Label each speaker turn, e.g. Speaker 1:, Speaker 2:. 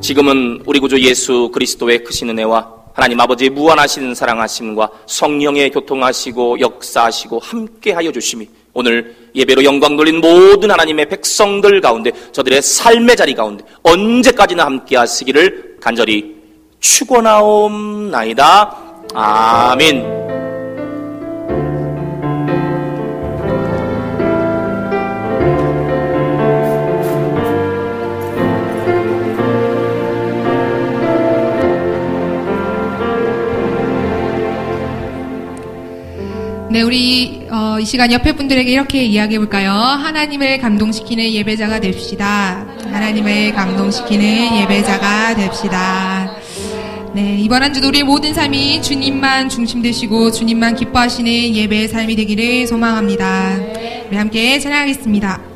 Speaker 1: 지금은 우리 구주 예수 그리스도의 크신 은혜와 하나님 아버지의 무한하신 사랑하심과 성령의 교통하시고 역사하시고 함께하여 주심이 오늘 예배로 영광 돌린 모든 하나님의 백성들 가운데 저들의 삶의 자리 가운데 언제까지나 함께하시기를 간절히 축원하옵나이다. 아멘.
Speaker 2: 네, 우리 이 시간 옆에 분들에게 이렇게 이야기해 볼까요? 하나님을 감동시키는 예배자가 됩시다. 하나님을 감동시키는 예배자가 됩시다. 네, 이번 한 주도 우리의 모든 삶이 주님만 중심 되시고 주님만 기뻐하시는 예배의 삶이 되기를 소망합니다. 우리 함께 찬양하겠습니다.